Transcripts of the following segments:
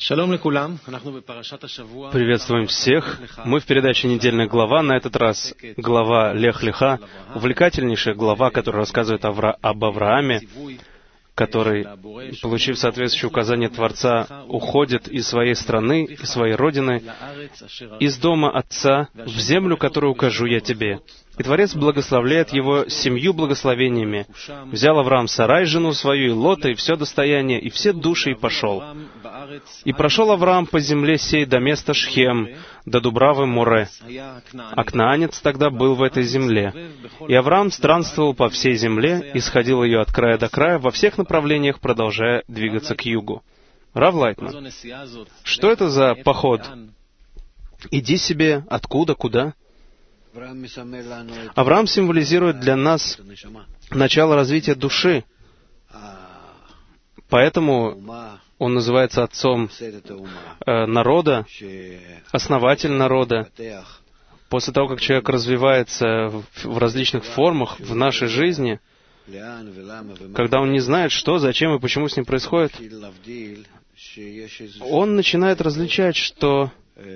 Приветствуем всех. Мы в передаче «Недельная глава». На этот раз глава Лех Леха, увлекательнейшая глава, которая рассказывает об Аврааме, который, получив соответствующее указание Творца, уходит из своей страны, из своей родины, из дома отца, в землю, которую укажу я тебе. И Творец благословляет его 7 благословениями. Взял Авраам Сарай, жену свою, и Лота, и все достояние, и все души, и пошел. И прошел Авраам по земле сей до места Шхем, до Дубравы Море. А кнаанец тогда был в этой земле. И Авраам странствовал по всей земле, и сходил ее от края до края, во всех направлениях, продолжая двигаться к югу. Рав Лайтман, что это за поход? Иди себе, откуда, куда? Авраам символизирует для нас начало развития души. Поэтому он называется отцом народа, основатель народа. После того, как человек развивается в различных формах в нашей жизни, когда он не знает, что, зачем и почему с ним происходит, он начинает различать, что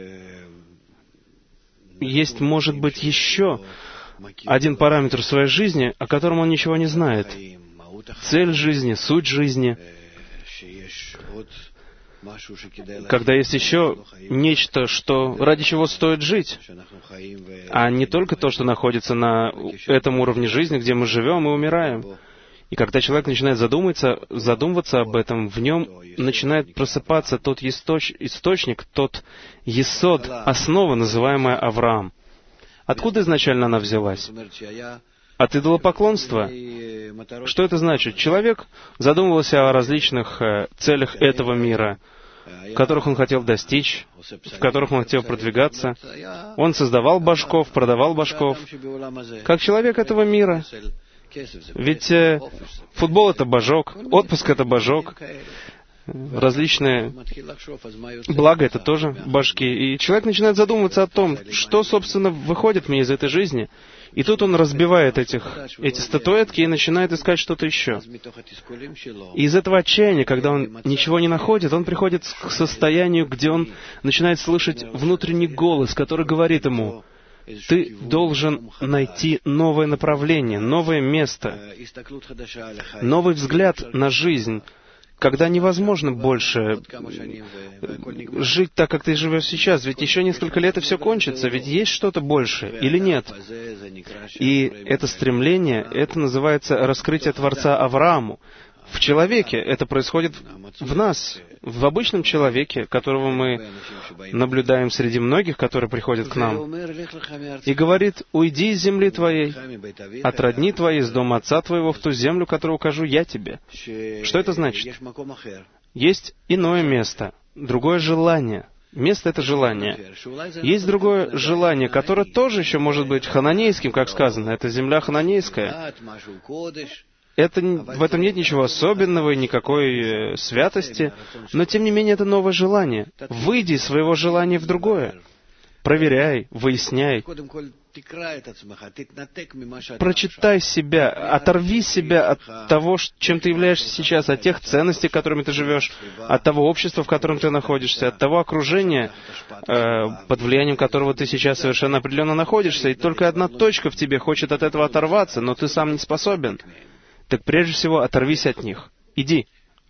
есть, может быть, еще один параметр в своей жизни, о котором он ничего не знает. Цель жизни, суть жизни. Когда есть еще нечто, ради чего стоит жить, а не только то, что находится на этом уровне жизни, где мы живем и умираем. И когда человек начинает задумываться об этом, в нем начинает просыпаться тот источник, тот есод, основа, называемая Авраам. Откуда изначально она взялась? От идолопоклонства. Что это значит? Человек задумывался о различных целях этого мира, которых он хотел достичь, в которых он хотел продвигаться. Он создавал божков, продавал божков, как человек этого мира. Ведь футбол — это божок, отпуск — это божок, различные блага — это тоже божки. И человек начинает задумываться о том, что, собственно, выходит мне из этой жизни. И тут он разбивает эти статуэтки и начинает искать что-то еще. И из этого отчаяния, когда он ничего не находит, он приходит к состоянию, где он начинает слышать внутренний голос, который говорит ему: ты должен найти новое направление, новое место, новый взгляд на жизнь, когда невозможно больше жить так, как ты живешь сейчас. Ведь еще несколько лет и все кончится. Ведь есть что-то большее или нет? И это стремление, это называется раскрытие Творца Аврааму. В человеке это происходит в нас, в обычном человеке, которого мы наблюдаем среди многих, которые приходят к нам, и говорит: уйди из земли твоей, от родни твоей, из дома отца твоего, в ту землю, которую укажу я тебе. Что это значит? Есть иное место, другое желание. Место — это желание. Есть другое желание, которое тоже еще может быть хананейским, как сказано. Это земля хананейская. В этом нет ничего особенного и никакой святости, но, тем не менее, это новое желание. Выйди из своего желания в другое. Проверяй, выясняй. Прочитай себя, оторви себя от того, чем ты являешься сейчас, от тех ценностей, которыми ты живешь, от того общества, в котором ты находишься, от того окружения, под влиянием которого ты сейчас совершенно определенно находишься, и только одна точка в тебе хочет от этого оторваться, но ты сам не способен. Так прежде всего оторвись от них. Иди.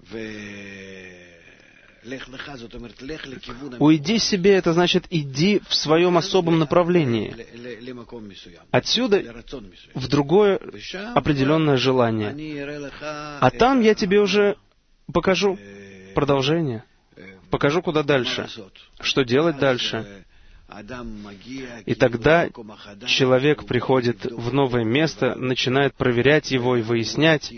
Уйди себе, это значит, иди в своем особом направлении. Отсюда в другое определенное желание. А там я тебе уже покажу продолжение. Покажу, куда дальше. Что делать дальше. И тогда человек приходит в новое место, начинает проверять его и выяснять,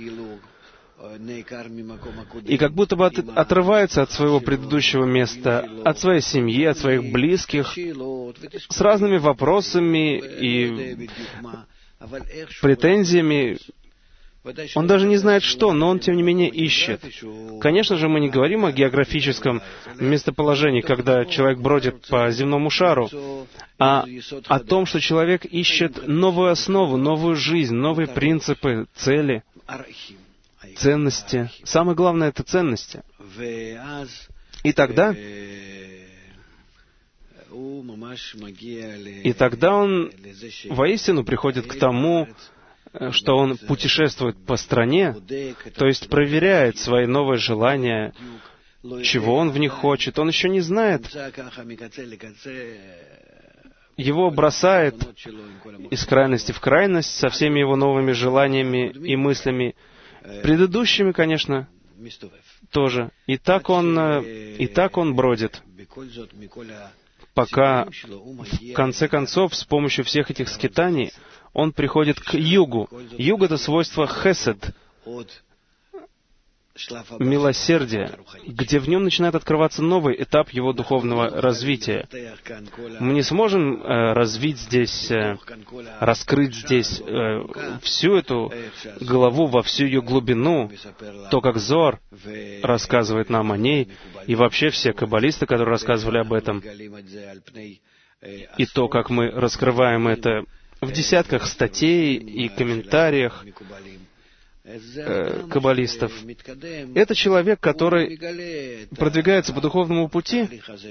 и как будто бы отрывается от своего предыдущего места, от своей семьи, от своих близких, с разными вопросами и претензиями. Он даже не знает, что, но он, тем не менее, ищет. Конечно же, мы не говорим о географическом местоположении, когда человек бродит по земному шару, а о том, что человек ищет новую основу, новую жизнь, новые принципы, цели, ценности. Самое главное — это ценности. И тогда он воистину приходит к тому, что он путешествует по стране, то есть проверяет свои новые желания, чего он в них хочет. Он еще не знает. Его бросает из крайности в крайность со всеми его новыми желаниями и мыслями, предыдущими, конечно, тоже. И так он бродит, пока, в конце концов, с помощью всех этих скитаний, он приходит к югу. Юг — это свойство хесед, милосердия, где в нем начинает открываться новый этап его духовного развития. Мы не сможем раскрыть здесь всю эту главу во всю ее глубину, то, как Зоар рассказывает нам о ней, и вообще все каббалисты, которые рассказывали об этом, и то, как мы раскрываем это в десятках статей и комментариях каббалистов. Это человек, который продвигается по духовному пути.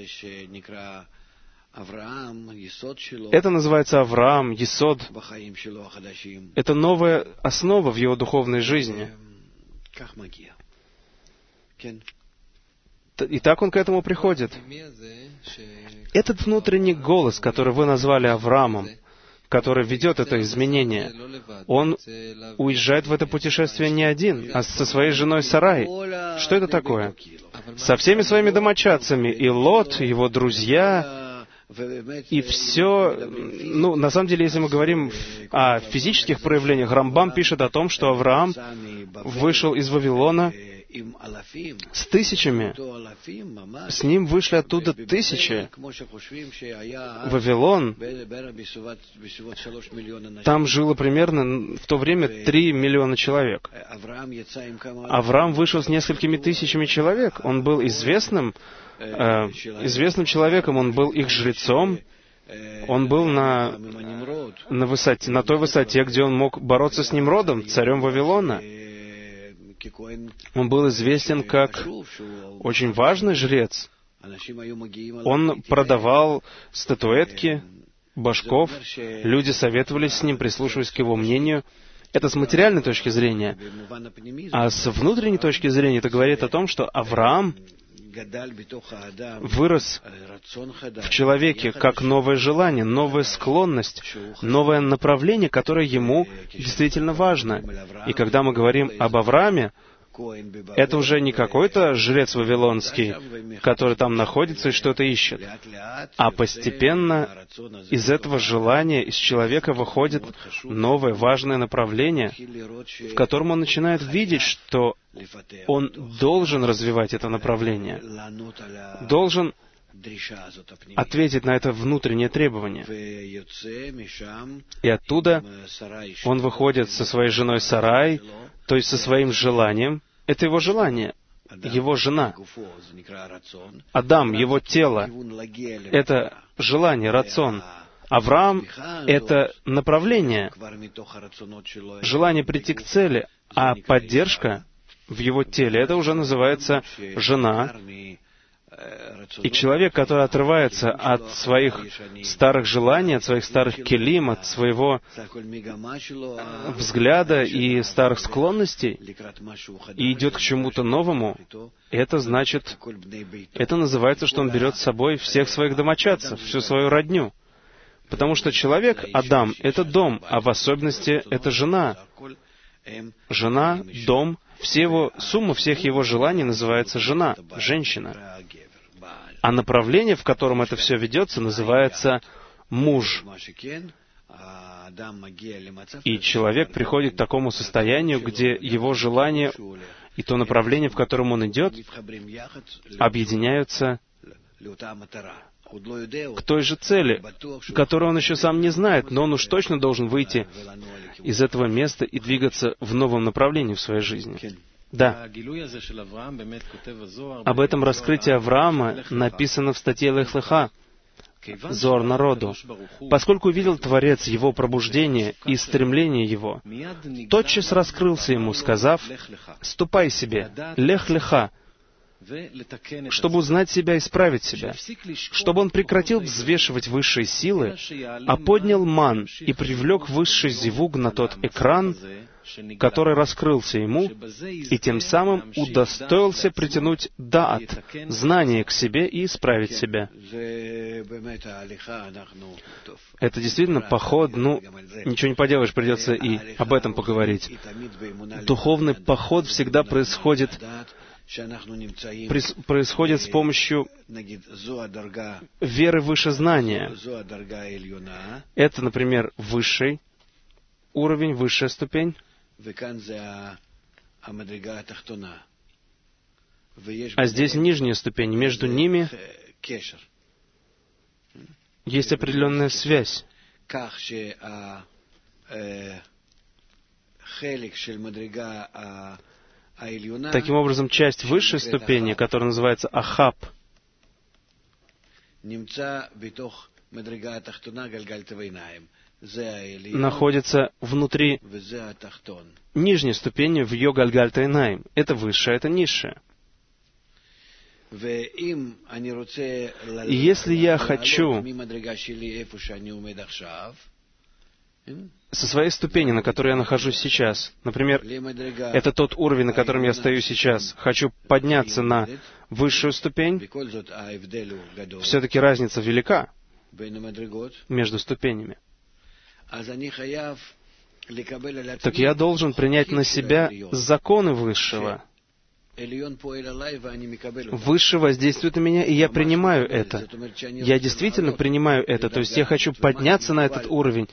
Это называется Авраам, Есод. Это новая основа в его духовной жизни. И так он к этому приходит. Этот внутренний голос, который вы назвали Авраамом, который ведет это изменение, он уезжает в это путешествие не один, а со своей женой Сарай. Что это такое? Со всеми своими домочадцами. И Лот, его друзья, и все... на самом деле, если мы говорим о физических проявлениях, Рамбам пишет о том, что Авраам вышел из Вавилона с тысячами. С ним вышли оттуда тысячи. Вавилон, там жило примерно в то время 3 миллиона человек. Авраам вышел с несколькими тысячами человек. Он был известным человеком, он был их жрецом, он был на той высоте, где он мог бороться с Нимродом, царем Вавилона. Он был известен как очень важный жрец. Он продавал статуэтки божков, люди советовались с ним, прислушиваясь к его мнению. Это с материальной точки зрения. А с внутренней точки зрения это говорит о том, что Авраам вырос в человеке как новое желание, новая склонность, новое направление, которое ему действительно важно. И когда мы говорим об Аврааме, это уже не какой-то жрец вавилонский, который там находится и что-то ищет, а постепенно из этого желания, из человека выходит новое важное направление, в котором он начинает видеть, что он должен развивать это направление, должен ответить на это внутреннее требование. И оттуда он выходит со своей женой Сарай, то есть со своим желанием. Это его желание, его жена. Адам, его тело, это желание, рацион. Авраам — это направление, желание прийти к цели, а поддержка в его теле — это уже называется жена. И человек, который отрывается от своих старых желаний, от своих старых келим, от своего взгляда и старых склонностей, и идет к чему-то новому, это называется, что он берет с собой всех своих домочадцев, всю свою родню. Потому что человек, Адам, это дом, а в особенности это жена. Жена, дом, сумма всех его желаний называется жена, женщина. А направление, в котором это все ведется, называется муж. И человек приходит к такому состоянию, где его желание и то направление, в котором он идет, объединяются к той же цели, которую он еще сам не знает, но он уж точно должен выйти из этого места и двигаться в новом направлении в своей жизни. Да. Об этом раскрытии Авраама написано в статье Лех Леха, Зоар народу. Поскольку увидел Творец его пробуждение и стремление его, тотчас раскрылся ему, сказав: «Ступай себе, Лех Леха». чтобы узнать себя и исправить себя, чтобы он прекратил взвешивать высшие силы, а поднял ман и привлек высший зивуг на тот экран, который раскрылся ему, и тем самым удостоился притянуть даат, знание к себе и исправить себя. Это действительно поход, ничего не поделаешь, придется и об этом поговорить. Духовный поход всегда происходит с помощью веры выше знания. Это, например, высший уровень, высшая ступень. А здесь нижняя ступень. Между ними есть определенная связь. Таким образом, часть высшей ступени, которая называется Ахаб, находится внутри нижней ступени в Йо Гальгальт Эйнаим. Это высшее, это низшее. И если я хочу со своей ступени, на которой я нахожусь сейчас, например, это тот уровень, на котором я стою сейчас, хочу подняться на высшую ступень, все-таки разница велика между ступенями. Так я должен принять на себя законы Высшего. Высший воздействует на меня, и я принимаю это. Я действительно принимаю это. То есть я хочу подняться на этот уровень.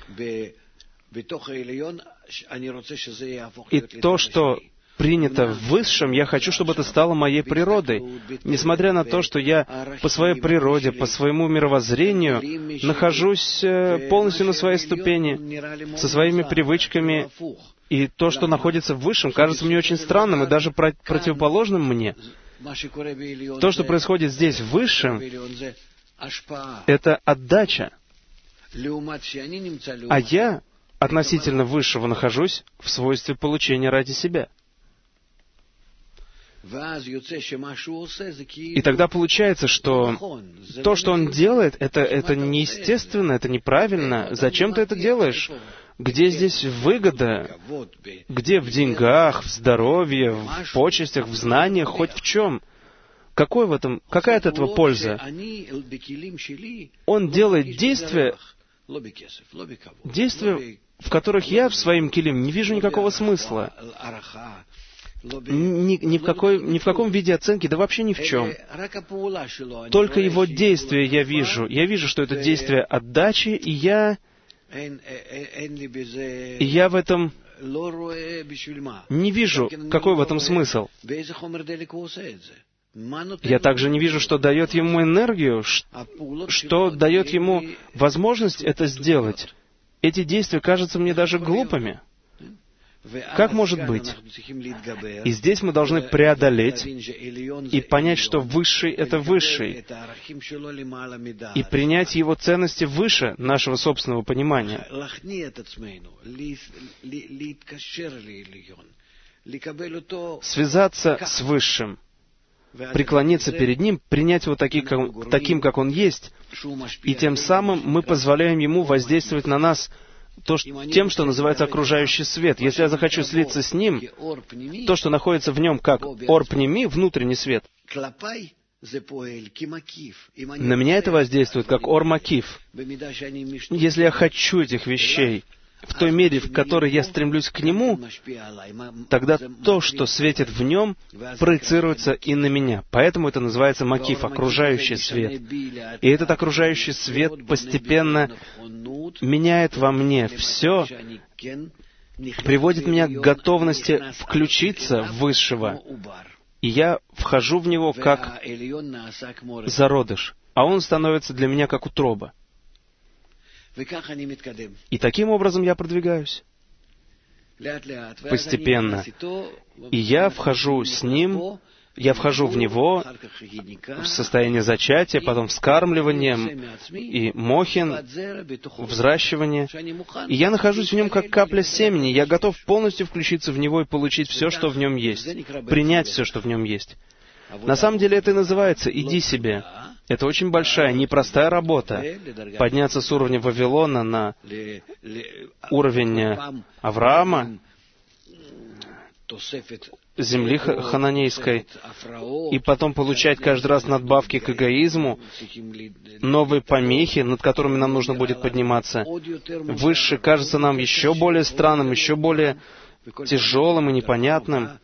И то, что принято в Высшем, я хочу, чтобы это стало моей природой. Несмотря на то, что я по своей природе, по своему мировоззрению нахожусь полностью на своей ступени, со своими привычками, и то, что находится в Высшем, кажется мне очень странным и даже противоположным мне. То, что происходит здесь в Высшем, это отдача. А я относительно Высшего нахожусь в свойстве получения ради себя. И тогда получается, что то, что он делает, это неестественно, это неправильно. Зачем ты это делаешь? Где здесь выгода? Где в деньгах, в здоровье, в почестях, в знаниях, хоть в чем? Какая от этого польза? Он делает действия, в которых я в своем килим не вижу никакого смысла. Ни в каком виде оценки, да вообще ни в чем. Только его действия я вижу. Я вижу, что это действие отдачи, и я в этом не вижу, какой в этом смысл. Я также не вижу, что дает ему энергию, что дает ему возможность это сделать. Эти действия кажутся мне даже глупыми. Как может быть? И здесь мы должны преодолеть и понять, что Высший — это Высший, и принять Его ценности выше нашего собственного понимания. Связаться с Высшим, преклониться перед Ним, принять Его таким, как Он есть, и тем самым мы позволяем Ему воздействовать на нас тем, что называется окружающий свет. Если я захочу слиться с Ним, то, что находится в Нем как ор пними, внутренний свет, на меня это воздействует как ор макиф. Если я хочу этих вещей в той мере, в которой я стремлюсь к Нему, тогда то, что светит в Нем, проецируется и на меня. Поэтому это называется макиф, окружающий свет. И этот окружающий свет постепенно меняет во мне все, приводит меня к готовности включиться в Высшего. И я вхожу в Него как зародыш, а Он становится для меня как утроба. И таким образом я продвигаюсь. Постепенно. И я вхожу с Ним, я вхожу в Него в состояние зачатия, потом вскармливанием и мохин, взращивание. И я нахожусь в Нем как капля семени. Я готов полностью включиться в Него и получить все, что в Нем есть. Принять все, что в Нем есть. На самом деле это и называется «иди себе». Это очень большая, непростая работа. Подняться с уровня Вавилона на уровень Авраама, земли хананейской, и потом получать каждый раз надбавки к эгоизму, новые помехи, над которыми нам нужно будет подниматься. Выше кажется нам еще более странным, еще более тяжелым и непонятным.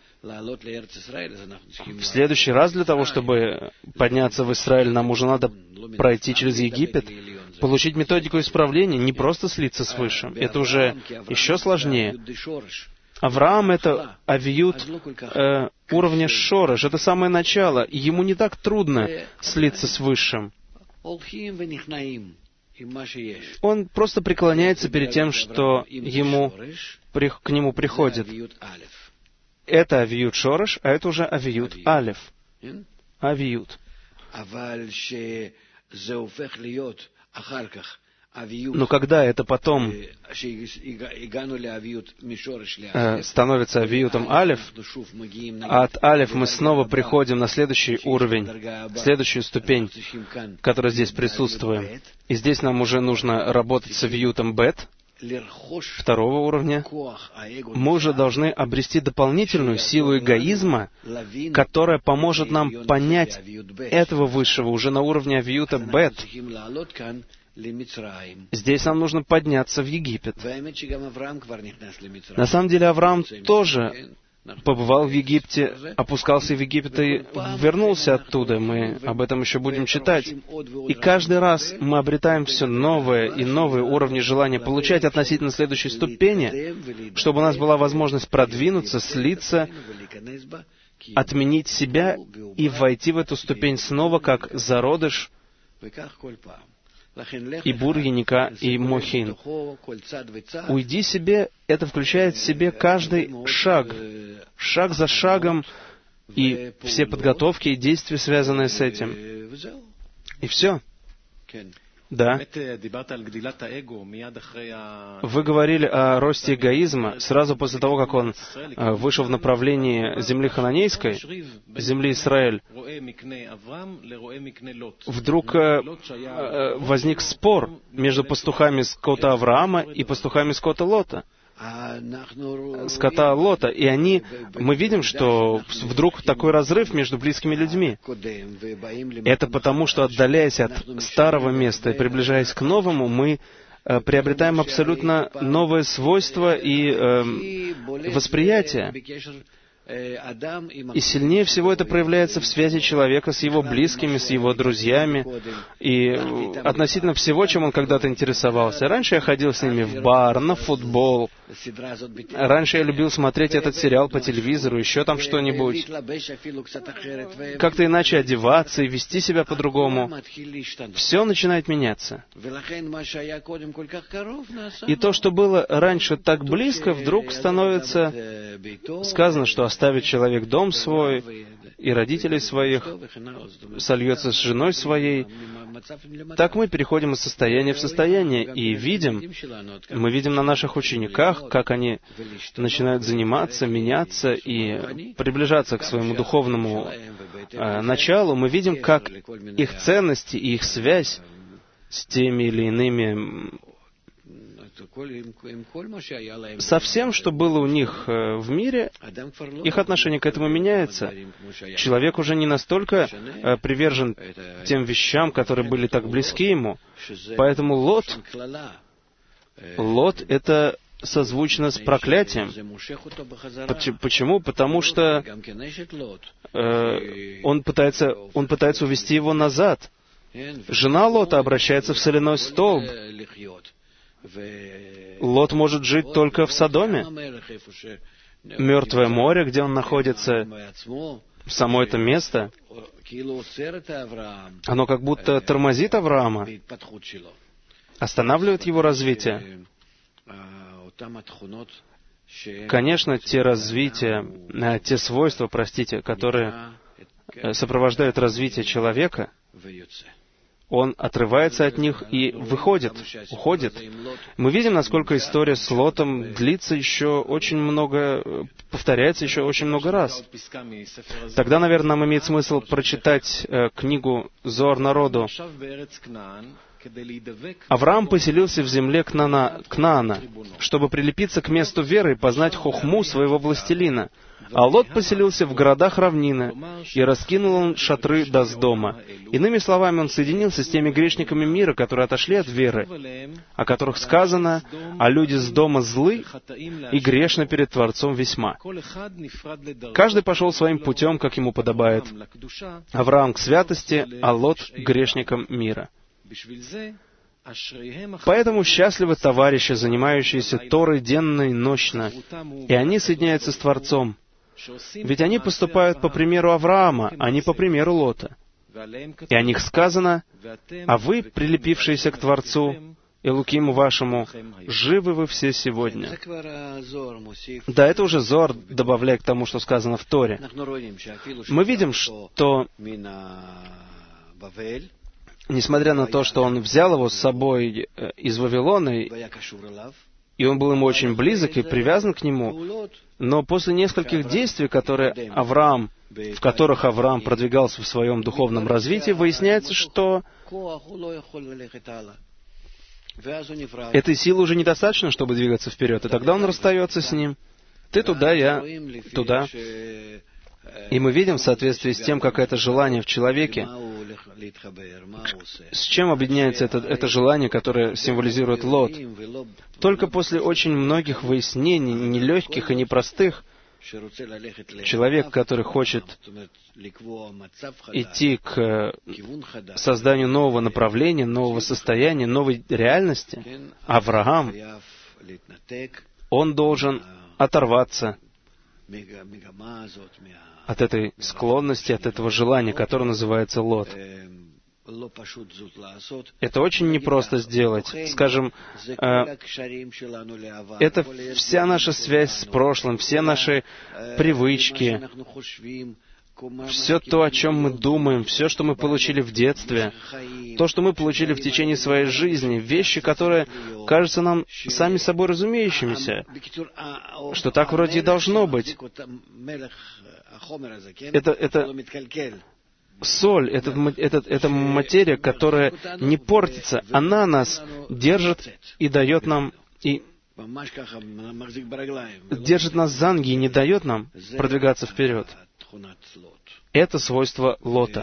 В следующий раз для того, чтобы подняться в Израиль, нам уже надо пройти через Египет, получить методику исправления, не просто слиться с Высшим. Это уже еще сложнее. Авраам — это авиют уровня шореш, это самое начало, и ему не так трудно слиться с Высшим. Он просто преклоняется перед тем, что к нему приходит. Это авиют шореш, а это уже авиют алеф. Авиют. Но когда это потом становится авиютом алеф, а от алеф мы снова приходим на следующий уровень, следующую ступень, которая здесь присутствует. И здесь нам уже нужно работать с авиютом бет, второго уровня. Мы уже должны обрести дополнительную силу эгоизма, которая поможет нам понять этого высшего уже на уровне авиюта бет. Здесь нам нужно подняться в Египет. На самом деле Авраам тоже побывал в Египте, опускался в Египет и вернулся оттуда. Мы об этом еще будем читать. И каждый раз мы обретаем все новые и новые уровни желания получать относительно следующей ступени, чтобы у нас была возможность продвинуться, слиться, отменить себя и войти в эту ступень снова как зародыш и бур, яника, и мохин. «Уйди себе» — это включает в себе каждый шаг, шаг за шагом, и все подготовки и действия, связанные с этим. И все. Да. Вы говорили о росте эгоизма сразу после того, как он вышел в направлении земли хананейской, земли Израиль. Вдруг возник спор между пастухами скота Авраама и пастухами скота Лота. Скота Лота. И мы видим, что вдруг такой разрыв между близкими людьми. Это потому, что, отдаляясь от старого места и приближаясь к новому, мы приобретаем абсолютно новое свойство и восприятие. И сильнее всего это проявляется в связи человека с его близкими, с его друзьями, и относительно всего, чем он когда-то интересовался. Раньше я ходил с ними в бар, на футбол. Раньше я любил смотреть этот сериал по телевизору, еще там что-нибудь. Как-то иначе одеваться и вести себя по-другому. Все начинает меняться. И то, что было раньше так близко, вдруг становится... Сказано, что оставит человек дом свой и родителей своих, сольется с женой своей. Так мы переходим из состояния в состояние и мы видим на наших учениках, как они начинают заниматься, меняться и приближаться к своему духовному началу. Мы видим, как их ценности и их связь с теми или иными, со всем, что было у них в мире, их отношение к этому меняется. Человек уже не настолько привержен тем вещам, которые были так близки ему. Поэтому Лот — это созвучно с проклятием. Почему? Потому что он пытается увести его назад. Жена Лота обращается в соляной столб. Лот может жить только в Содоме. Мертвое море, где он находится, само это место, оно как будто тормозит Авраама, останавливает его развитие. Конечно, те свойства, которые сопровождают развитие человека, он отрывается от них и выходит, уходит. Мы видим, насколько история с Лотом длится еще очень много, повторяется еще очень много раз. Тогда, наверное, нам имеет смысл прочитать книгу «Зоар народу». Авраам поселился в земле Кнаана, чтобы прилепиться к месту веры и познать хохму своего властелина. А Лот поселился в городах равнины, и раскинул он шатры до Сдома. Иными словами, он соединился с теми грешниками мира, которые отошли от веры, о которых сказано: «А люди Сдома злы и грешны перед Творцом весьма». Каждый пошел своим путем, как ему подобает. Авраам к святости, а Лот к грешникам мира. Поэтому счастливы товарищи, занимающиеся Торой денно и нощно, и они соединяются с Творцом. Ведь они поступают по примеру Авраама, а не по примеру Лота. И о них сказано: «А вы, прилепившиеся к Творцу, Элукиму вашему, живы вы все сегодня». Да, это уже Зоар добавляет к тому, что сказано в Торе. Мы видим, что, несмотря на то, что он взял его с собой из Вавилона, и он был ему очень близок и привязан к нему, но после нескольких действий, в которых Авраам продвигался в своем духовном развитии, выясняется, что этой силы уже недостаточно, чтобы двигаться вперед, и тогда он расстается с ним. Ты туда, я туда. И мы видим, в соответствии с тем, как это желание в человеке, с чем объединяется это желание, которое символизирует Лот. Только после очень многих выяснений, нелегких и непростых, человек, который хочет идти к созданию нового направления, нового состояния, новой реальности, Авраам, он должен оторваться от этой склонности, от этого желания, которое называется Лот. Это очень непросто сделать. Скажем, это вся наша связь с прошлым, все наши привычки, все то, о чем мы думаем, все, что мы получили в детстве, то, что мы получили в течение своей жизни, вещи, которые кажутся нам сами собой разумеющимися, что так вроде и должно быть. Это соль, это материя, которая не портится, она нас держит и дает нам, и держит нас за ноги и не дает нам продвигаться вперед. Это свойство Лота.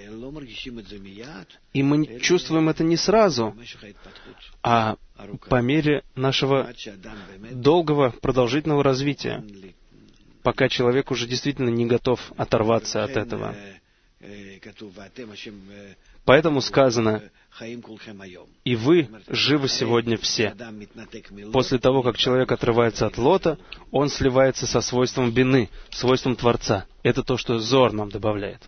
И мы чувствуем это не сразу, а по мере нашего долгого, продолжительного развития, пока человек уже действительно не готов оторваться от этого. Поэтому сказано: «И вы живы сегодня все». После того, как человек отрывается от Лота, он сливается со свойством бины, свойством Творца. Это то, что Зоар нам добавляет.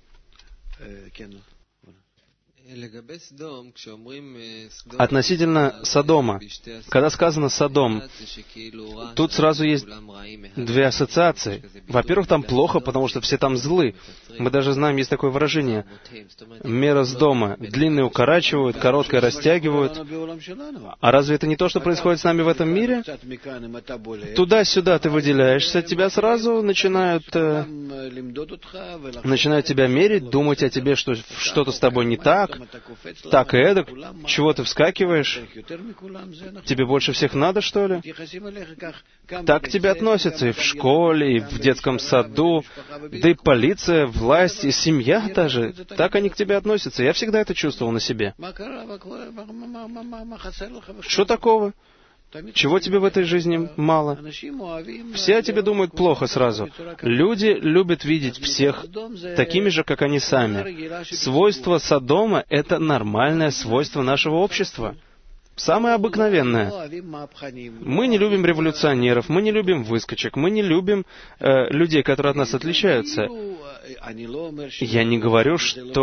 Относительно Содома. Когда сказано «Содом», тут сразу есть две ассоциации. Во-первых, там плохо, потому что все там злы. Мы даже знаем, есть такое выражение: «Мера Сдома». Длинные укорачивают, короткое растягивают. А разве это не то, что происходит с нами в этом мире? Туда-сюда ты выделяешься, тебя сразу начинают тебя мерить, думать о тебе, что что-то с тобой не так и эдак. Чего ты вскакиваешь? Тебе больше всех надо, что ли? Так к тебе относятся и в школе, и в детском саду, да и полиция, власть, и семья даже. Так они к тебе относятся. Я всегда это чувствовал на себе. Что такого? Чего тебе в этой жизни мало? Все о тебе думают плохо сразу. Люди любят видеть всех такими же, как они сами. Свойство Содома — это нормальное свойство нашего общества. Самое обыкновенное. Мы не любим революционеров, мы не любим выскочек, мы не любим людей, которые от нас отличаются. Я не говорю,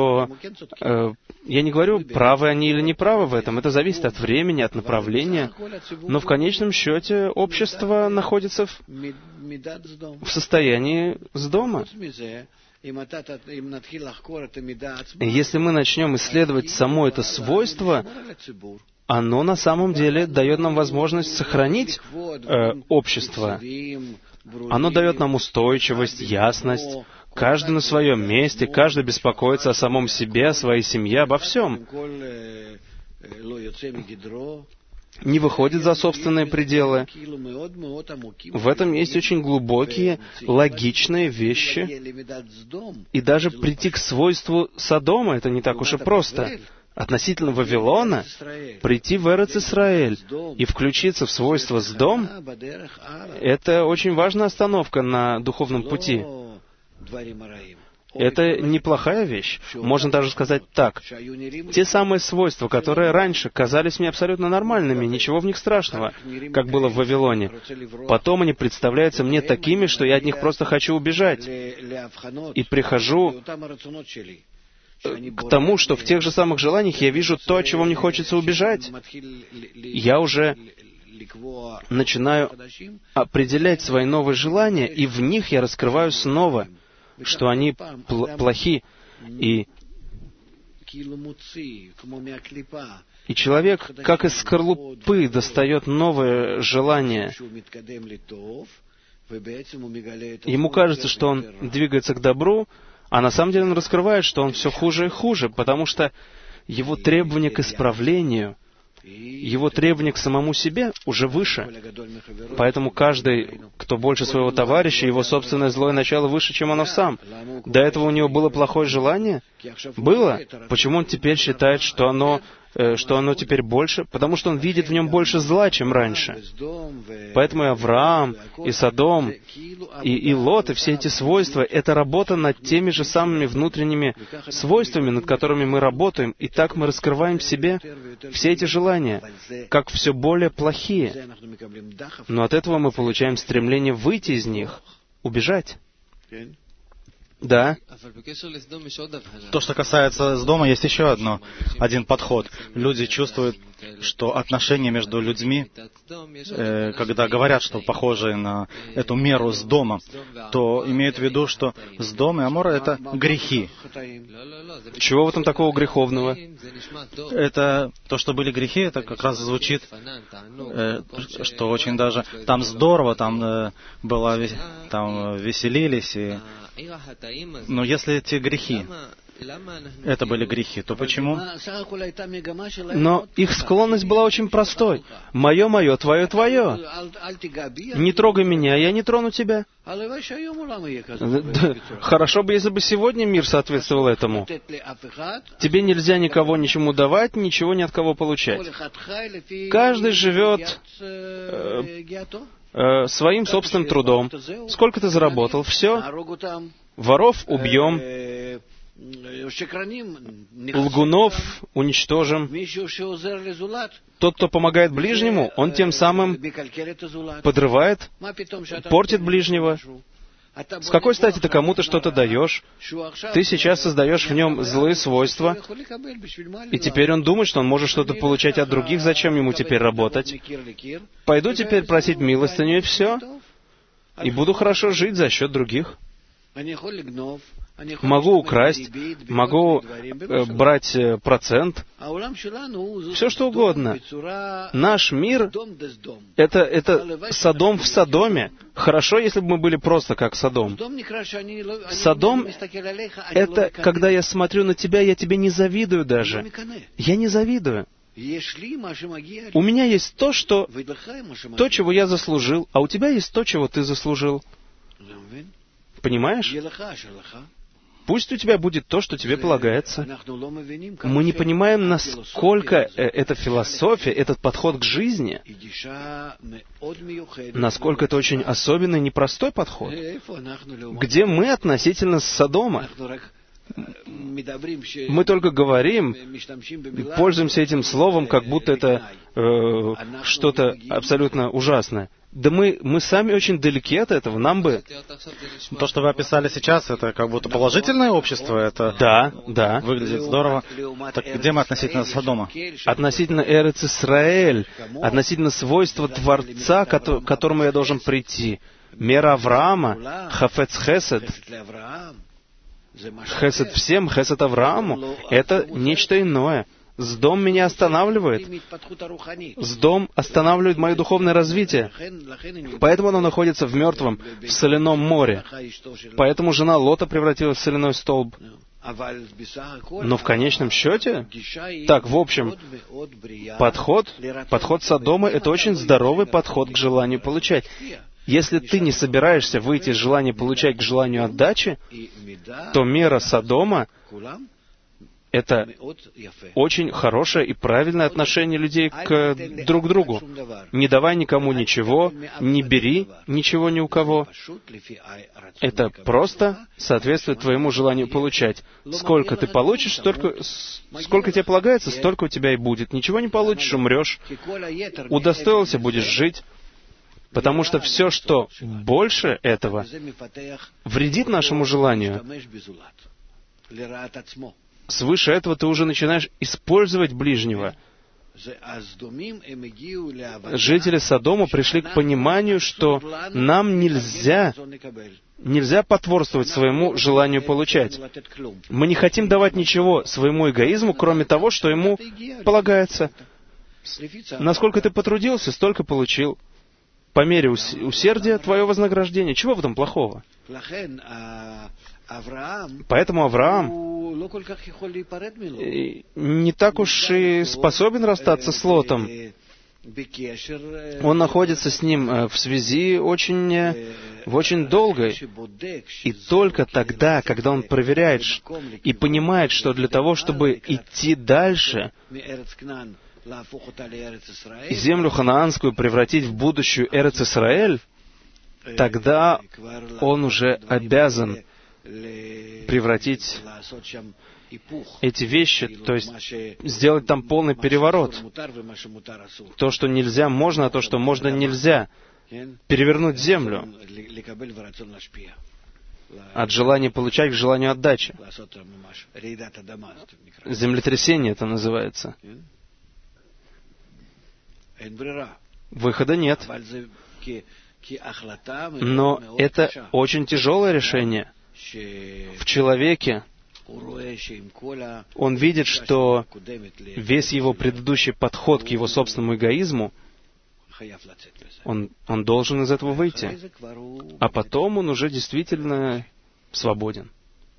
правы они или неправы в этом. Это зависит от времени, от направления. Но в конечном счете общество находится в состоянии Сдома. Если мы начнем исследовать само это свойство, оно на самом деле дает нам возможность сохранить общество. Оно дает нам устойчивость, ясность. Каждый на своем месте, каждый беспокоится о самом себе, о своей семье, обо всем. Не выходит за собственные пределы. В этом есть очень глубокие, логичные вещи. И даже прийти к свойству Содома — это не так уж и просто. Относительно Вавилона, прийти в Эрец-Исраэль и включиться в свойство Сдом — это очень важная остановка на духовном пути. Это неплохая вещь. Можно даже сказать так. Те самые свойства, которые раньше казались мне абсолютно нормальными, ничего в них страшного, как было в Вавилоне, потом они представляются мне такими, что я от них просто хочу убежать. И прихожу к тому, что в тех же самых желаниях я вижу то, от чего мне хочется убежать. Я уже начинаю определять свои новые желания, и в них я раскрываю снова, что они плохи. И человек, как из скорлупы, достает новое желание. Ему кажется, что он двигается к добру, а на самом деле он раскрывает, что он все хуже и хуже, потому что его требования к исправлению, его требования к самому себе уже выше. Поэтому каждый, кто больше своего товарища, его собственное злое начало выше, чем оно сам. До этого у него было плохое желание? Было. Почему он теперь считает, что оно теперь больше? Потому что он видит в нем больше зла, чем раньше. Поэтому и Авраам, и Содом, и Лот, и все эти свойства — это работа над теми же самыми внутренними свойствами, над которыми мы работаем, и так мы раскрываем в себе все эти желания, как все более плохие. Но от этого мы получаем стремление выйти из них, убежать. Да. То, что касается Сдома, есть еще один подход. Люди чувствуют, что отношения между людьми, когда говорят, что похожи на эту меру Сдома, то имеют в виду, что Сдом и Амора — это грехи. Чего в этом такого греховного? Это то, что были грехи, это как раз звучит, что очень даже там здорово, там веселились. Но если эти грехи, это были грехи, то почему? Но их склонность была очень простой. «Мое, мое, твое, твое». «Не трогай меня, я не трону тебя». Хорошо бы, если бы сегодня мир соответствовал этому. Тебе нельзя никого ничему давать, ничего ни от кого получать. Каждый живет своим собственным трудом. Сколько ты заработал? Все. Воров убьем. Лгунов уничтожим. Тот, кто помогает ближнему, он тем самым подрывает, портит ближнего. С какой стати ты кому-то что-то даешь? Ты сейчас создаешь в нем злые свойства, и теперь он думает, что он может что-то получать от других. Зачем ему теперь работать? Пойду теперь просить милостыню, и все. И буду хорошо жить за счет других. Могу украсть, могу брать процент, все что угодно. Наш мир — это Содом в Содоме. Хорошо, если бы мы были просто как Содом. Содом — это когда я смотрю на тебя, я тебе не завидую даже. Я не завидую. У меня есть то, чего я заслужил, а у тебя есть то, чего ты заслужил. Понимаешь? Пусть у тебя будет то, что тебе полагается. Мы не понимаем, насколько эта философия, этот подход к жизни, насколько это очень особенный, непростой подход. Где мы относительно Содома? Мы только говорим, пользуемся этим словом, как будто это что-то абсолютно ужасное. Да мы сами очень далеки от этого, нам бы... То, что вы описали сейчас, это как будто положительное общество, это... Да. Выглядит здорово. Так где мы относительно Содома? Относительно Эрец-Исраэль, относительно свойства Творца, к которому я должен прийти. Мера Авраама, Хафец Хесед. Хесед всем, хесед Аврааму — это нечто иное. Сдом меня останавливает. Сдом останавливает мое духовное развитие. Поэтому оно находится в мертвом, в соляном море. Поэтому жена Лота превратилась в соляной столб. Но в конечном счете, так, в общем, подход Содома — это очень здоровый подход к желанию получать. Если ты не собираешься выйти из желания получать к желанию отдачи, то мера Содома — это очень хорошее и правильное отношение людей к друг другу. Не давай никому ничего, не бери ничего ни у кого. Это просто соответствует твоему желанию получать. Сколько ты получишь, сколько тебе полагается, столько у тебя и будет. Ничего не получишь — умрешь. Удостоился — будешь жить. Потому что все, что больше этого, вредит нашему желанию. Свыше этого ты уже начинаешь использовать ближнего. Жители Содома пришли к пониманию, что нам нельзя потворствовать своему желанию получать. Мы не хотим давать ничего своему эгоизму, кроме того, что ему полагается. Насколько ты потрудился, столько получил. По мере усердия твое вознаграждение. Чего в этом плохого? Поэтому Авраам не так уж и способен расстаться с Лотом. Он находится с ним в связи очень долгой. И только тогда, когда он проверяет и понимает, что для того, чтобы идти дальше, и землю ханаанскую превратить в будущую Эрец-Исраэль, тогда он уже обязан превратить эти вещи, то есть сделать там полный переворот. То, что нельзя, можно, а то, что можно, нельзя. Перевернуть землю от желания получать к желанию отдачи. Землетрясение это называется. Выхода нет. Но это очень тяжелое решение. В человеке он видит, что весь его предыдущий подход к его собственному эгоизму, он должен из этого выйти. А потом он уже действительно свободен.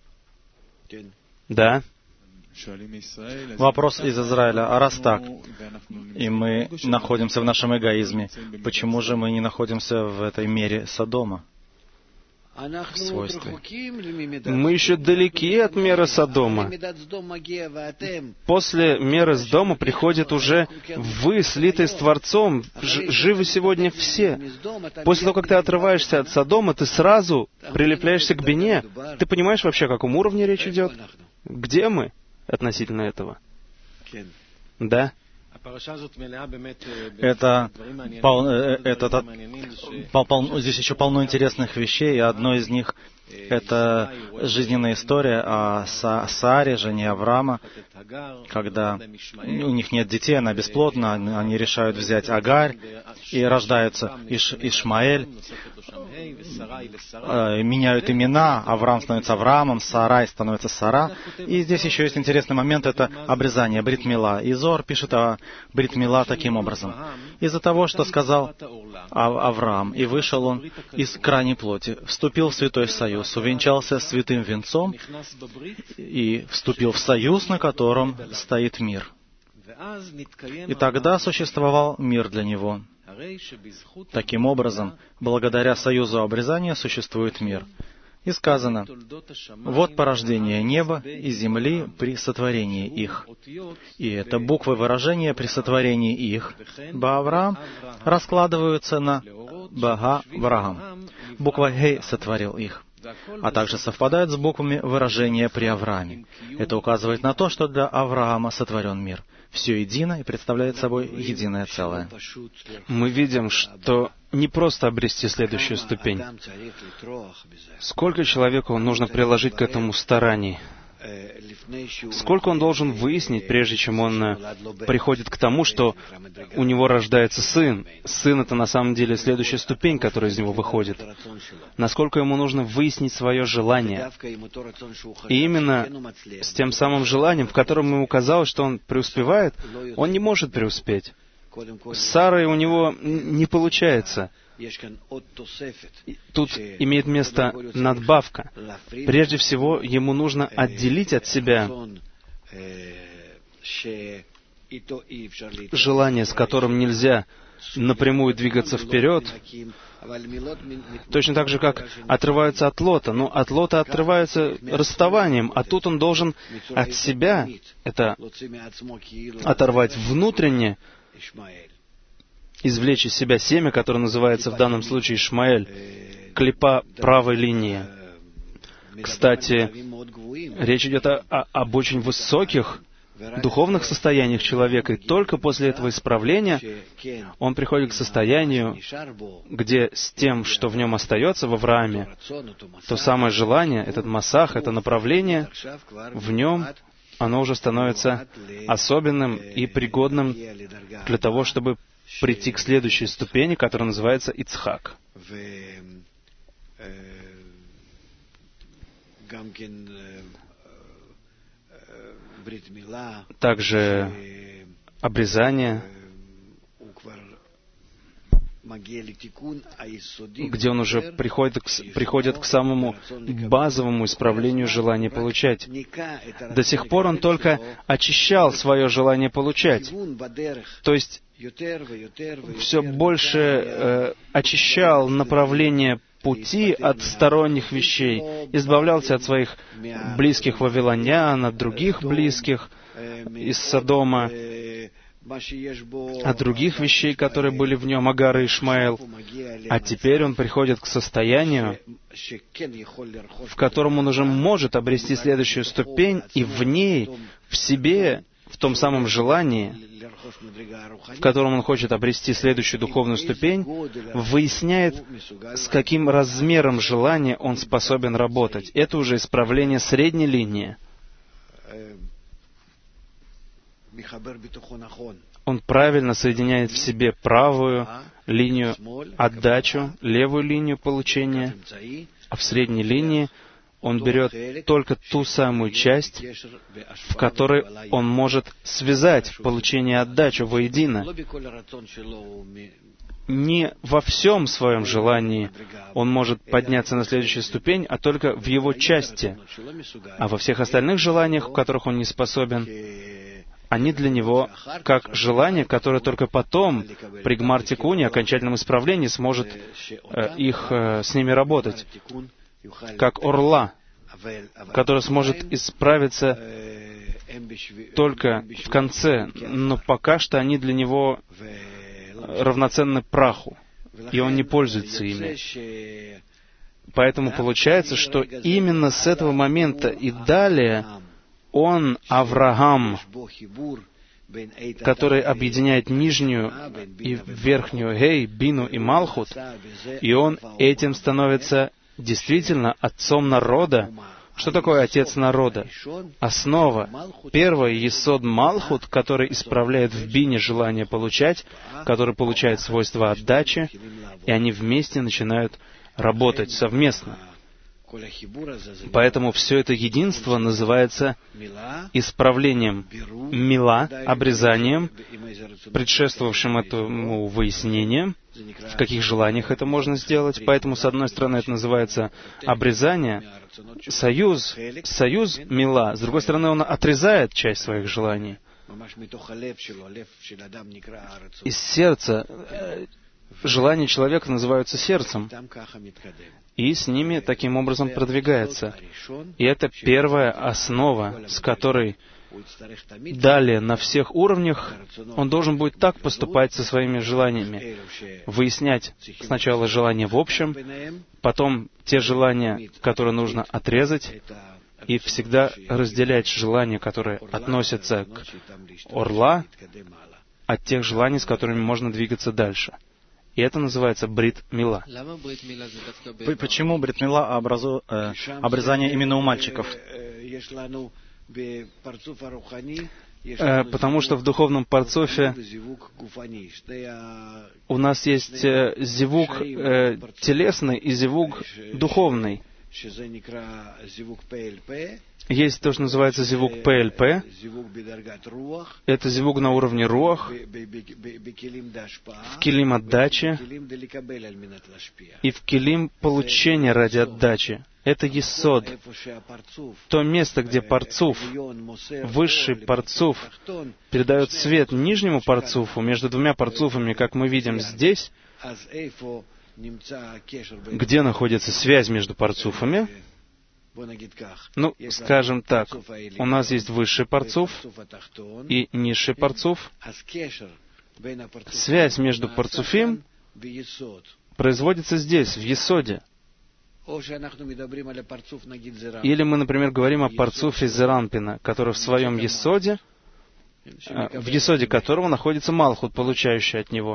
Да. Вопрос из Израиля. А раз так, и мы находимся в нашем эгоизме, почему же мы не находимся в этой мере Содома? В свойстве. Мы еще далеки от меры Содома. После меры Содома приходит уже вы, слитые с Творцом, живы сегодня все. После того, как ты отрываешься от Содома, ты сразу прилепляешься к Бине. Ты понимаешь вообще, о каком уровне речь идет? Где мы относительно этого? Да. Здесь еще полно интересных вещей, и одно из них — это жизненная история о Саре, жене Авраама, когда у них нет детей, она бесплодна, они решают взять Агарь, и рождается Ишмаэль, меняют имена, Авраам становится Авраамом, Сарай становится Сара. И здесь еще есть интересный момент, это обрезание, Брит Мила. И Зоар пишет о Брит Мила таким образом. Из-за того, что сказал Авраам, и вышел он из крайней плоти, вступил в святой союз, увенчался святым венцом и вступил в союз, на котором стоит мир. И тогда существовал мир для него. Таким образом, благодаря союзу обрезания существует мир. И сказано: «Вот порождение неба и земли при сотворении их». И это буквы выражения при сотворении их, Ба-Авраам, раскладываются на Бага-Врагам. Буква Гей сотворил их, а также совпадают с буквами выражения при Аврааме. Это указывает на то, что для Авраама сотворен мир. Все едино и представляет собой единое целое. Мы видим, что не просто обрести следующую ступень. Сколько человеку нужно приложить к этому стараний, Сколько он должен выяснить, прежде чем он приходит к тому, что у него рождается сын? Сын — это на самом деле следующая ступень, которая из него выходит. Насколько ему нужно выяснить свое желание. И именно с тем самым желанием, в котором ему казалось, что он преуспевает, он не может преуспеть. С Сарой у него не получается. Тут имеет место надбавка. Прежде всего, ему нужно отделить от себя желание, с которым нельзя напрямую двигаться вперед, точно так же, как отрываются от Лота. Но от Лота отрываются расставанием, а тут он должен от себя это оторвать внутренне, извлечь из себя семя, которое называется в данном случае Ишмаэль, клипа правой линии. Кстати, речь идет об очень высоких духовных состояниях человека, и только после этого исправления он приходит к состоянию, где с тем, что в нем остается в Аврааме, то самое желание, этот масах, это направление, в нем оно уже становится особенным и пригодным для того, чтобы прийти к следующей ступени, которая называется Ицхак. Также обрезание, где он уже приходит к самому базовому исправлению желания получать. До сих пор он только очищал свое желание получать. То есть все больше очищал направление пути от сторонних вещей, избавлялся от своих близких вавилонян, от других близких из Содома, от других вещей, которые были в нем, Агар и Ишмаэл. А теперь он приходит к состоянию, в котором он уже может обрести следующую ступень, и в ней, в себе, в том самом желании, в котором он хочет обрести следующую духовную ступень, выясняет, с каким размером желания он способен работать. Это уже исправление средней линии. Он правильно соединяет в себе правую линию отдачу, левую линию получения, а в средней линии он берет только ту самую часть, в которой он может связать получение и отдачу воедино. Не во всем своем желании он может подняться на следующую ступень, а только в его части. А во всех остальных желаниях, в которых он не способен, они для него как желание, которое только потом, при гмар-тикуне, окончательном исправлении, сможет с ними работать. Как орла, который сможет исправиться только в конце, но пока что они для него равноценны праху, и он не пользуется ими. Поэтому получается, что именно с этого момента и далее он, Авраам, который объединяет нижнюю и верхнюю Гей, Бину и Малхут, и он этим становится действительно отцом народа. Что такое отец народа? Основа. Первый Есод Малхут, который исправляет в Бине желание получать, который получает свойства отдачи, и они вместе начинают работать совместно. Поэтому все это единство называется исправлением мила, обрезанием, предшествовавшим этому выяснением, в каких желаниях это можно сделать. Поэтому, с одной стороны, это называется обрезание, союз мила, с другой стороны, он отрезает часть своих желаний. Из сердца желания человека называются сердцем, и с ними таким образом продвигается. И это первая основа, с которой далее на всех уровнях он должен будет так поступать со своими желаниями. Выяснять сначала желания в общем, потом те желания, которые нужно отрезать, и всегда разделять желания, которые относятся к орла, от тех желаний, с которыми можно двигаться дальше. И это называется брит мила. Почему брит мила обрезание именно у мальчиков? Потому что в духовном парцофе у нас есть зивук телесный и зивук духовный. Есть то, что называется зивук ПЛП. Это зивук на уровне руах, в килим отдачи и в килим получения ради отдачи. Это есод, то место, где парцуф, высший парцуф, передает свет нижнему парцуфу, между двумя парцуфами, как мы видим здесь, где находится связь между парцуфами. Ну, скажем так, у нас есть высший парцуф и низший парцуф. Связь между парцуфим производится здесь, в есоде. Или мы, например, говорим о парцуфе Зеранпина, который в своем есоде, в есоде которого находится Малхут, получающий от него.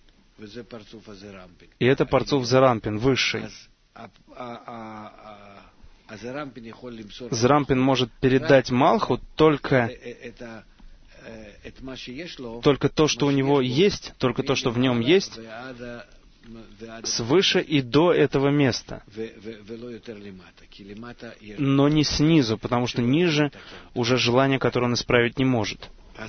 И это парцуф Зеранпин, высший. Зеранпин может передать Малхут только то, что у него есть, только то, что в нем есть, свыше и до этого места, но не снизу, потому что ниже уже желание, которое он исправить не может.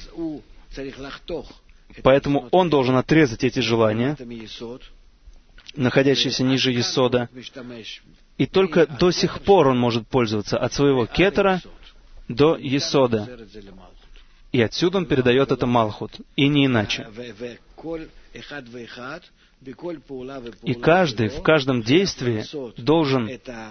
Поэтому он должен отрезать эти желания, находящиеся ниже есода, и только до сих пор он может пользоваться от своего кетера до есода. И отсюда он передает это Малхут, и не иначе. И каждый в каждом действии должен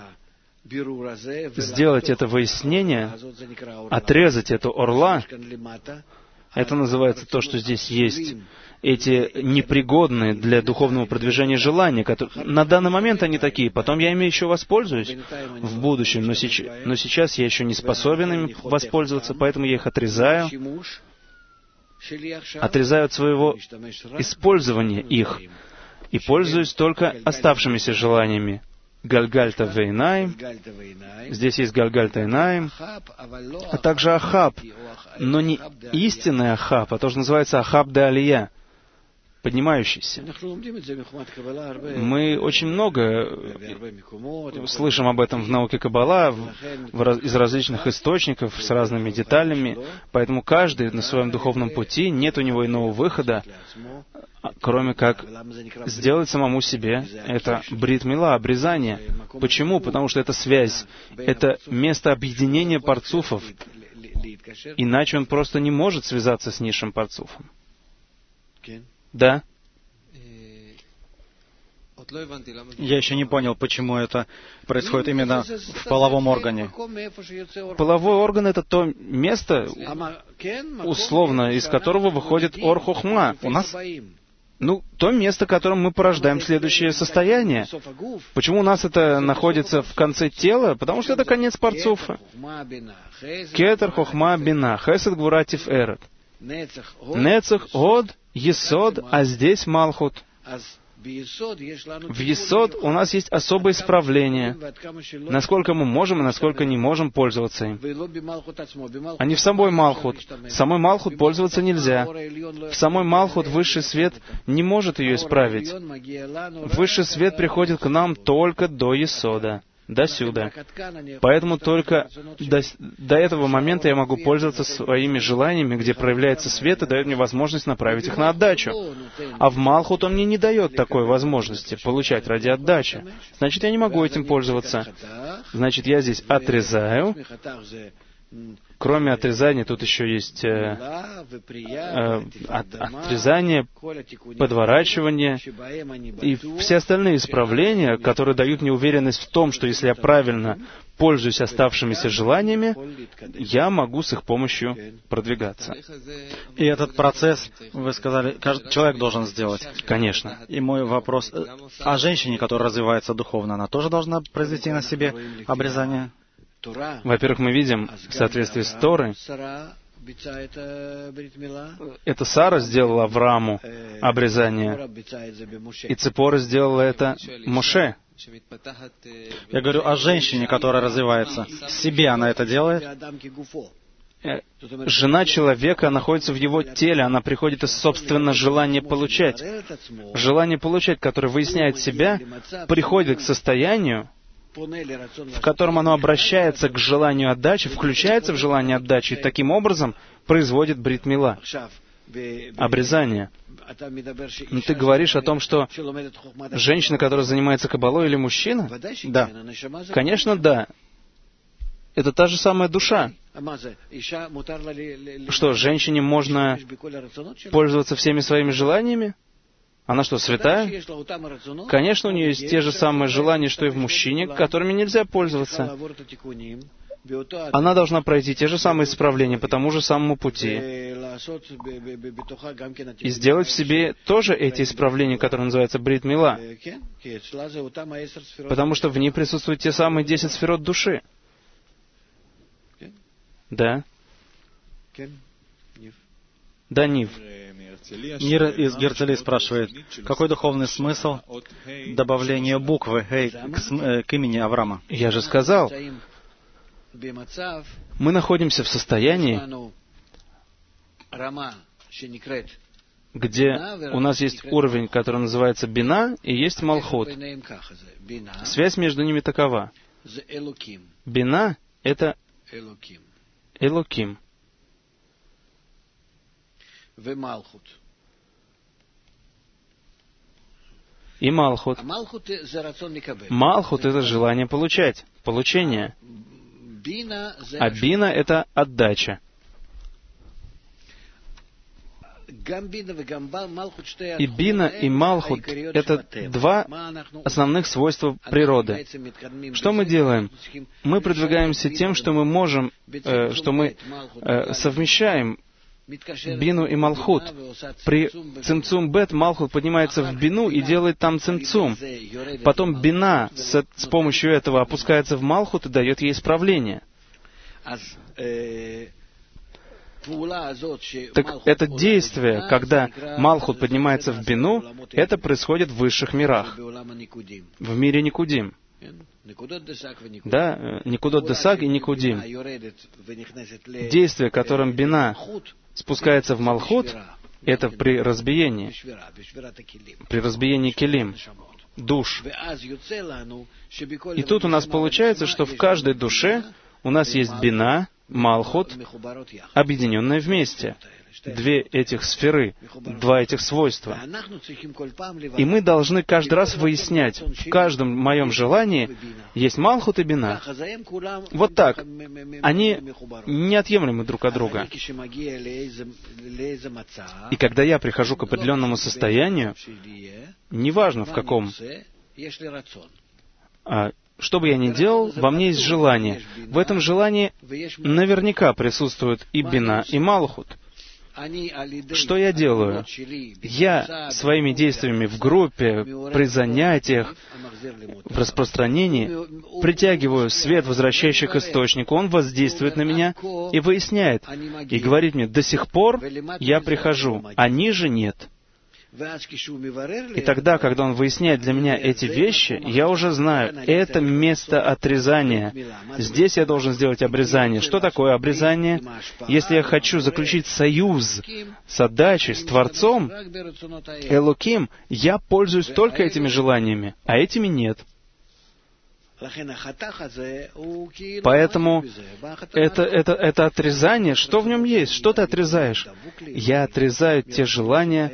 сделать это выяснение, отрезать эту орла. Это называется то, что здесь есть. Эти непригодные для духовного продвижения желания, которые на данный момент они такие, потом я ими еще воспользуюсь в будущем, но сейчас я еще не способен ими воспользоваться, поэтому я их отрезаю от своего использования их, и пользуюсь только оставшимися желаниями. Гальгальта вейнаим, здесь есть Гальгальта вейнаим, а также Ахаб, но не истинный Ахаб, а то, что называется Ахаб де Алия, поднимающийся. Мы очень много слышим об этом в науке Каббала, из различных источников, с разными деталями, поэтому каждый на своем духовном пути, нет у него иного выхода, кроме как сделать самому себе это брит мила, обрезание. Почему? Потому что это связь, это место объединения парцуфов, иначе он просто не может связаться с низшим парцуфом. Да? Я еще не понял, почему это происходит именно в половом органе. Половой орган — это то место, условно, из которого выходит ор хохма. У нас, то место, которым мы порождаем следующее состояние. Почему у нас это находится в конце тела? Потому что это конец парцуфа. Кетер, хохма, бина, хесед, гвура, тиферет. Нецах, од, есод, а здесь Малхут. В есод у нас есть особое исправление, насколько мы можем и насколько не можем пользоваться им. А не в самой Малхут. В самой Малхут пользоваться нельзя. В самой Малхут высший свет не может ее исправить. Высший свет приходит к нам только до есода, до сюда. Поэтому только до этого момента я могу пользоваться своими желаниями, где проявляется свет и дает мне возможность направить их на отдачу. А в Малхут он мне не дает такой возможности получать ради отдачи. Значит, я не могу этим пользоваться. Значит, я здесь отрезаю. Кроме отрезания, тут еще есть отрезание, подворачивание и все остальные исправления, которые дают мне уверенность в том, что если я правильно пользуюсь оставшимися желаниями, я могу с их помощью продвигаться. И этот процесс, вы сказали, каждый человек должен сделать. Конечно. И мой вопрос, а женщине, которая развивается духовно, она тоже должна произвести на себе обрезание? Во-первых, мы видим, в соответствии с Торой, это Сара сделала Аврааму обрезание. И Ципора сделала это Моше. Я говорю о женщине, которая развивается. Себе она это делает. Жена человека находится в его теле, она приходит из собственного желания получать. Желание получать, которое выясняет себя, приходит к состоянию, в котором оно обращается к желанию отдачи, включается в желание отдачи, и таким образом производит брит мила, обрезание. Но ты говоришь о том, что женщина, которая занимается каббалой, или мужчина? Да. Конечно, да. Это та же самая душа. Что, женщине можно пользоваться всеми своими желаниями? Она что, святая? Конечно, у нее есть те же самые желания, что и в мужчине, которыми нельзя пользоваться. Она должна пройти те же самые исправления по тому же самому пути. И сделать в себе тоже эти исправления, которые называются брит мила. Потому что в ней присутствуют те самые 10 сферот души. Да? Да, Нив. Нир из Герцелии спрашивает, какой духовный смысл добавления буквы «Хей» к имени Авраама? Я же сказал, мы находимся в состоянии, где у нас есть уровень, который называется Бина, и есть Малхут. Связь между ними такова. Бина — это Элоким. И Малхут. Малхут — это желание получать, получение. А Бина — это отдача. И Бина, и Малхут — это два основных свойства природы. Что мы делаем? Мы продвигаемся тем, что мы можем, что мы совмещаем Бину и Малхут. При цимцум бет Малхут поднимается в Бину и делает там цимцум. Потом Бина с помощью этого опускается в Малхут и дает ей исправление. Так это действие, когда Малхут поднимается в Бину, это происходит в высших мирах, в мире Никудим. Да, Никудот Десаг и Никудим. Действие, которым Бина спускается в Малхут, это при разбиении келим, душ. И тут у нас получается, что в каждой душе у нас есть Бина, Малхут, объединенные вместе. Две этих сферы, два этих свойства. И мы должны каждый раз выяснять, в каждом моем желании есть Малхут и Бина. Вот так. Они неотъемлемы друг от друга. И когда я прихожу к определенному состоянию, неважно в каком, что бы я ни делал, во мне есть желание. В этом желании наверняка присутствует и Бина, и Малхут. Что я делаю? Я своими действиями в группе, при занятиях, в распространении притягиваю свет, возвращающий к источнику. Он воздействует на меня и выясняет, и говорит мне, до сих пор я прихожу, а ниже нет. И тогда, когда он выясняет для меня эти вещи, я уже знаю, это место отрезания. Здесь я должен сделать обрезание. Что такое обрезание? Если я хочу заключить союз с отдачей, с Творцом, Элоким, я пользуюсь только этими желаниями, а этими нет. Поэтому это отрезание, что в нем есть? Что ты отрезаешь? Я отрезаю те желания,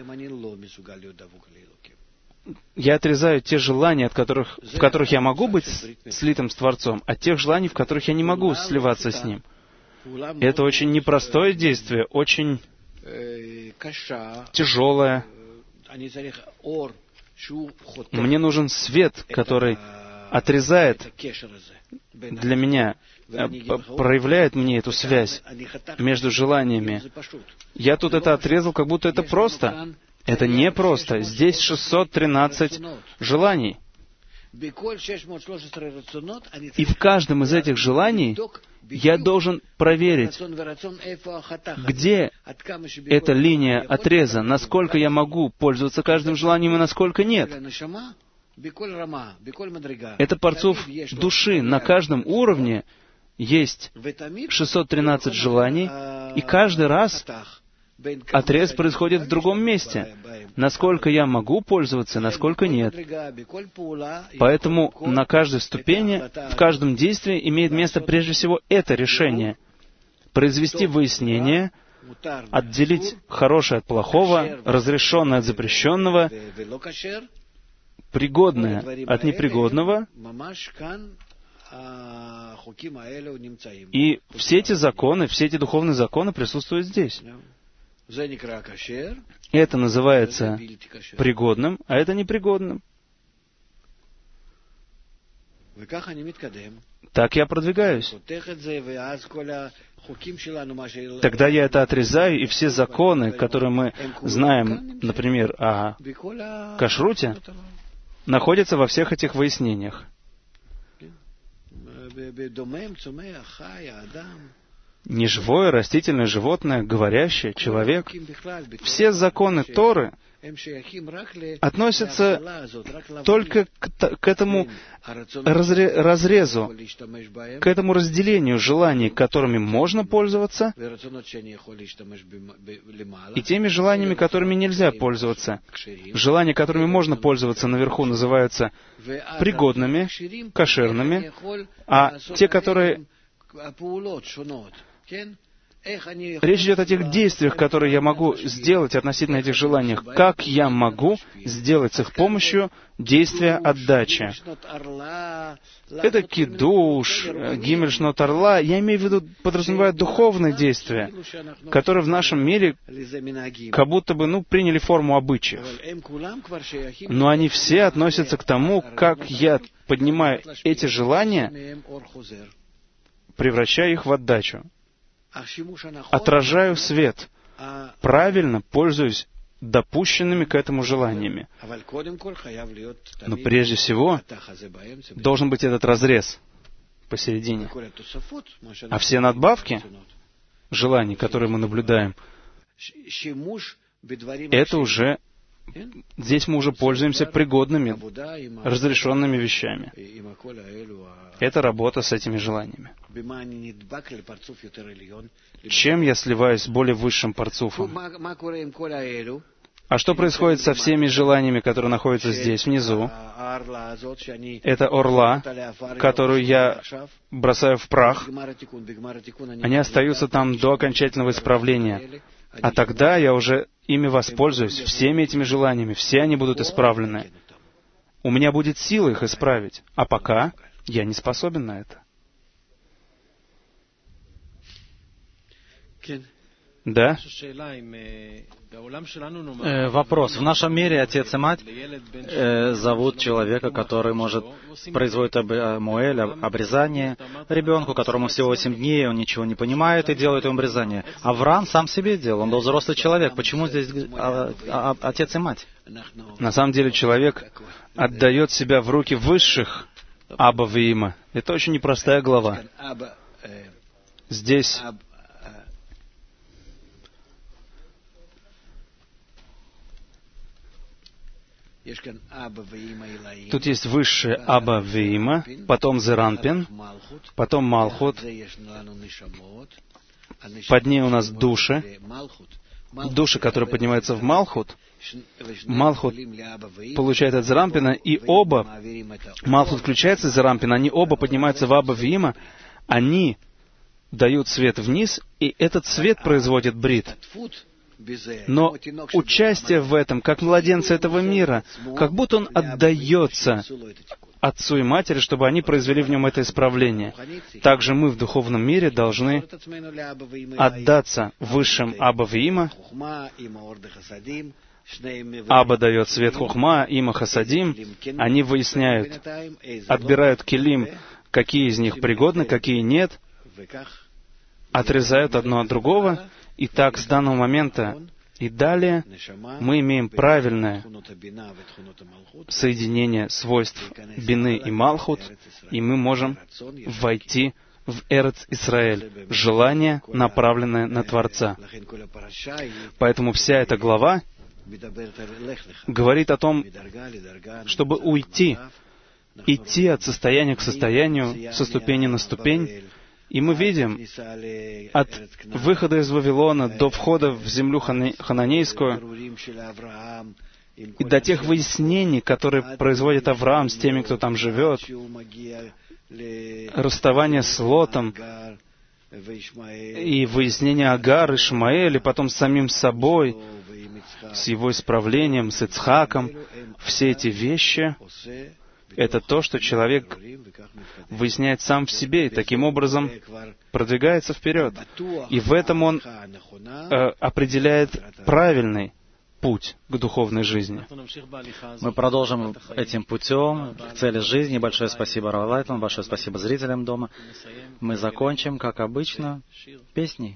в которых я могу быть слитым с Творцом, от тех желаний, в которых я не могу сливаться с Ним. Это очень непростое действие, очень тяжелое. Мне нужен свет, который отрезает для меня, проявляет мне эту связь между желаниями. Я тут это отрезал, как будто это просто. Это не просто. Здесь 613 желаний. И в каждом из этих желаний Я должен проверить, где эта линия отреза, насколько я могу пользоваться каждым желанием и насколько нет. Это парцуф души. На каждом уровне есть 613 желаний, и каждый раз отрез происходит в другом месте. Насколько я могу пользоваться, насколько нет. Поэтому на каждой ступени, в каждом действии имеет место прежде всего это решение. Произвести выяснение, отделить хорошее от плохого, разрешенное от запрещенного, пригодное от непригодного. И все эти законы, все эти духовные законы присутствуют здесь. Это называется пригодным, а это непригодным. Так я продвигаюсь. Тогда я это отрезаю, и все законы, которые мы знаем, например, о кашруте, находятся во всех этих выяснениях. Неживое, растительное, животное, говорящее, человек. Все законы Торы относятся только к этому разрезу, к этому разделению желаний, которыми можно пользоваться, и теми желаниями, которыми нельзя пользоваться. Желания, которыми можно пользоваться наверху, называются пригодными, кошерными, а те, которые... Речь идет о тех действиях, которые я могу сделать относительно этих желаний. Как я могу сделать с их помощью действия отдачи? Это кидуш, гимель шнот орла. Я имею в виду, подразумевает духовные действия, которые в нашем мире как будто бы, приняли форму обычаев. Но они все относятся к тому, как я поднимаю эти желания, превращаю их в отдачу. Отражаю свет, правильно пользуюсь допущенными к этому желаниями. Но прежде всего должен быть этот разрез посередине. А все надбавки желаний, которые мы наблюдаем, это уже... Здесь мы уже пользуемся пригодными, разрешенными вещами. Это работа с этими желаниями. Чем я сливаюсь с более высшим парцуфом? А что происходит со всеми желаниями, которые находятся здесь, внизу? Это орла, которую я бросаю в прах. Они остаются там до окончательного исправления. А тогда я уже ими воспользуюсь, всеми этими желаниями, все они будут исправлены. У меня будет сила их исправить, а пока я не способен на это. Да? Вопрос. В нашем мире отец и мать зовут человека, который производит муэль, обрезание ребенку, которому всего 8 дней, он ничего не понимает и делает ему обрезание. Авраам сам себе делал, он был взрослый человек. Почему здесь отец и мать? На самом деле человек отдает себя в руки высших Аба Виима. Это очень непростая глава. Здесь тут есть высшие Аба Виима, потом Зеранпин, потом Малхут, под ней у нас души, которые поднимаются в Малхут. Малхут получает от Зеранпина, и оба, Малхут включается из Зеранпина, они оба поднимаются в Аба Виима, они дают свет вниз, и этот свет производит брит. Но участие в этом, как младенца этого мира, как будто он отдается отцу и матери, чтобы они произвели в нем это исправление. Также мы в духовном мире должны отдаться высшим Аба Виима. Аба дает свет Хохма, Има Хасадим. Они выясняют, отбирают келим, какие из них пригодны, какие нет, отрезают одно от другого. И так, с данного момента и далее, мы имеем правильное соединение свойств Бины и Малхут, и мы можем войти в Эрец Исраэль, желание, направленное на Творца. Поэтому вся эта глава говорит о том, чтобы идти от состояния к состоянию, со ступени на ступень. И мы видим, от выхода из Вавилона до входа в землю хананейскую, и до тех выяснений, которые производит Авраам с теми, кто там живет, расставание с Лотом, и выяснение Агар, Ишмаэль, и потом с самим собой, с его исправлением, с Ицхаком, все эти вещи — это то, что человек выясняет сам в себе, и таким образом продвигается вперед. И в этом он определяет правильный путь к духовной жизни. Мы продолжим этим путем к цели жизни. Большое спасибо, Рав Лайтман, большое спасибо зрителям дома. Мы закончим, как обычно, песней.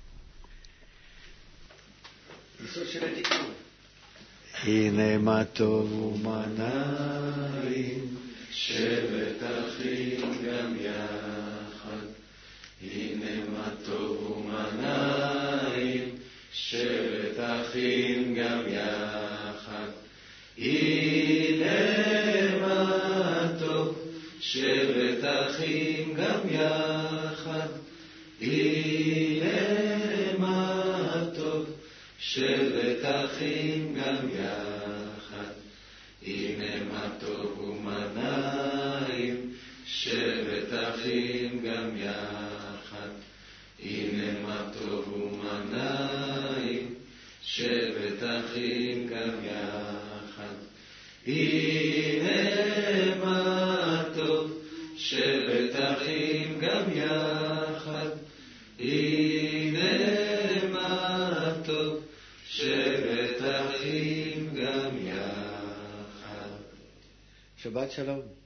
הנה מה טוב ומה נעים, שבת אחים גם יחד. הנה מה טוב ומה נעים, שבת אחים גם יחד. הנה מה טוב, שבת אחים גם יחד. הנה מה טוב, שבת אחים גם יחד. הנה מה טוב ומה נעים, שבת אחים גם יחד. הנה מה טוב ומה נעים, שבת אחים גם יחד. הנה מה טוב, שבת אחים גם יחד. הנה מה טוב, שבת אחים גם יחד. שבת שלום.